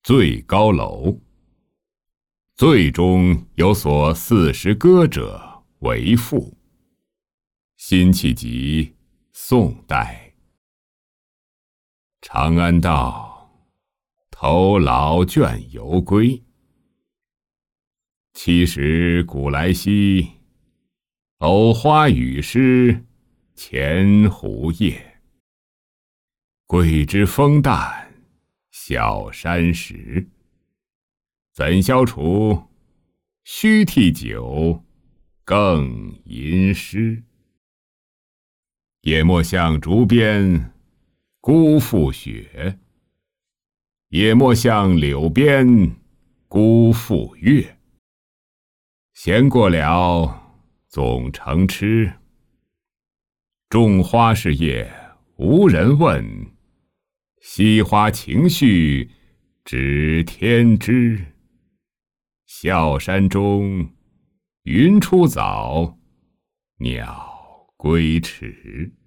最高楼。最中有所40歌者为赋。辛弃疾，宋代。长安道，头老倦犹归。七十古来稀，藕花雨湿前湖夜。桂枝风淡，小山石。怎消除？须替酒，更吟诗。也莫向竹边，孤负雪；也莫向柳边，孤负月。闲过了，总成痴。种花事业，无人问；惜花情绪，知天知。笑山中，云出早，鸟归迟。